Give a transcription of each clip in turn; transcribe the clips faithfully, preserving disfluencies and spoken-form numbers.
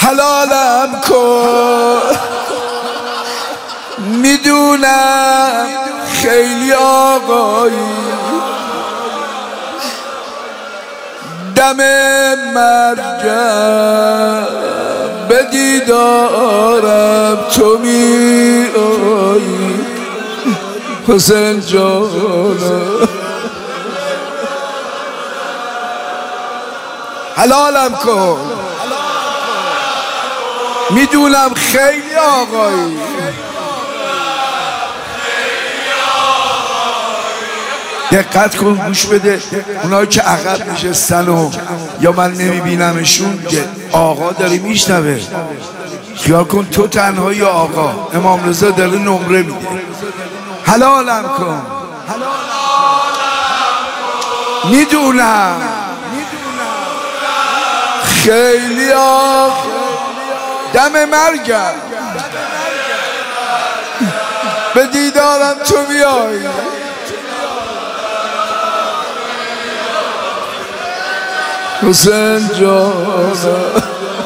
حلالم کن. میدونم خیلی آقایی دم مرگم به دیدارم تو می آیی حسین جانم. حلالم کن. میدونم خیلی آقایی دقت کن گوش بده. اونایی که عقب نشستن و یا من نمیبینمشون که آقا داره میشنوه، خیال کن تو تنهایی آقا. امام رضا داره نمره میده. حلالم کن. میدونم خیلی آقا دم مرگم به دیدارم تو بیایی حسین جانم.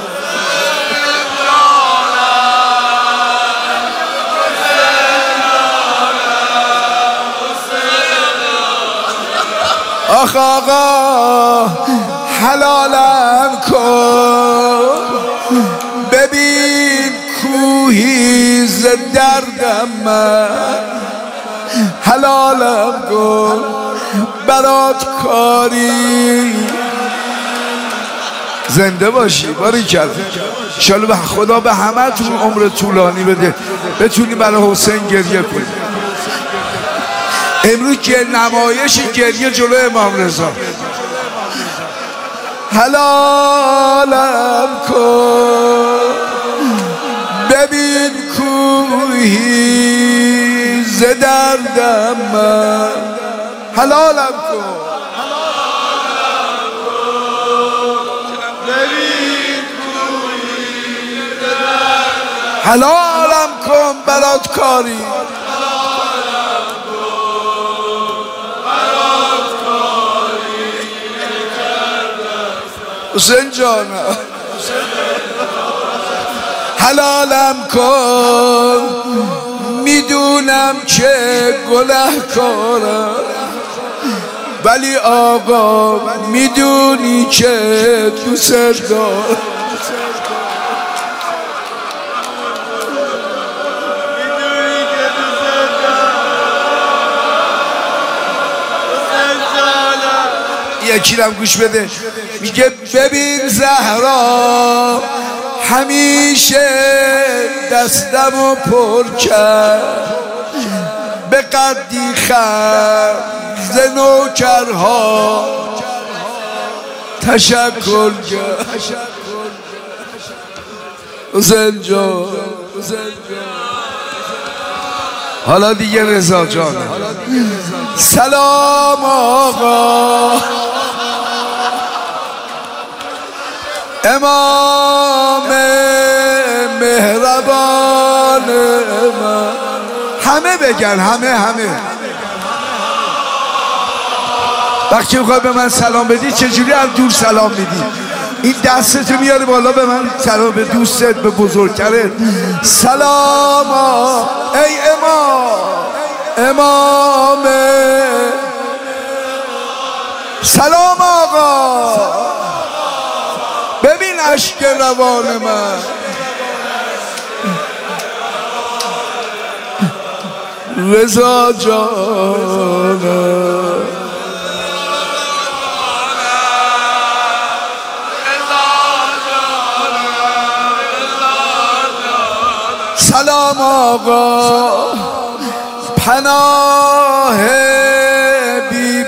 آخ آقا حلالم کن. ببین کوهی ز دردم من حلالم کن برات کاری. زنده باشی باریکلا. انشالله به خدا به همه تون عمر طولانی بده بتونی برای حسین گریه کنی. امروز نمایش گریه جلو امام رضا. حلالم کن. ببین کوهی ز دردم من حلالم کن. حلالم کن برات کاری. حسین جانم حلالم کن. میدونم که گنهکارم ولی آقا میدونی که دوست دارم. یکیرم گوش بده. میگه ببین زهرا همیشه دستمو پر کرد به قدی خم ز نوکرها تشکر کرد. حسین جان حالا دیگه رضا جان. سلام آقا امام مهربان من. همه بگن همه همه. وقتی میخوای به من سلام بدی چجوری از دور سلام میدی؟ این دستتو میاری بالا به من سلام، به دوستت به بزرگترت سلام. ای امام امام سلام آقا. ببین اشک روان من. رضا جانم سلام آقا. پناه بی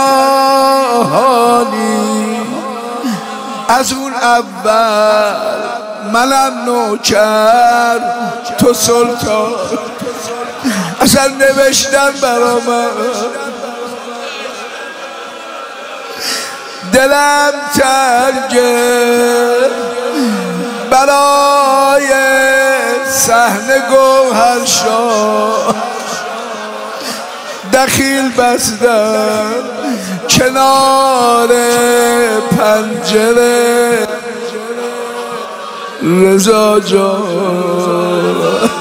پناهانی از اون اول منم نوکر تو سلطان. اصلا نوشتن برا من دلم تنگه برای صحنه گوهر شاه دخیل بستم کنار پنجره رضا جان.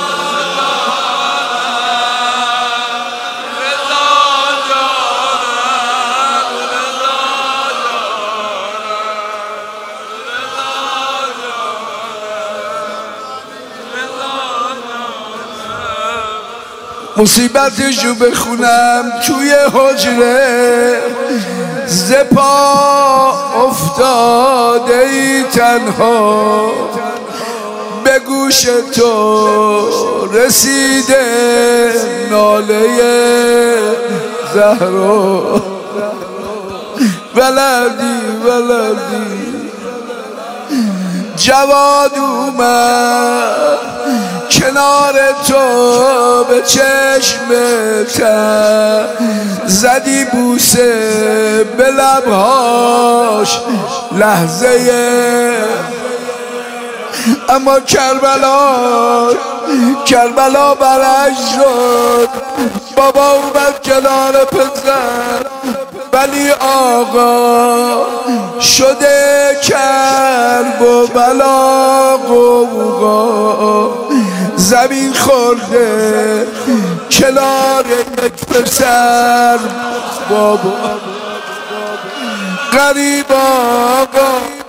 مصیبتشو بخونم توی حجره، ز پا افتاده ای تنها، به گوش تو رسیده ناله زهرا. ولدی ولدی جواد اومد کنار تو، به چشمت زدی بوسه به لبهاش لحظه، اما کربلا کربلا برش شد. بابا اومد کنار پسر، ولی آقا شده کرب و بلا قوقا. زمین خورده کنار یک پسر، بابا غریب آقا.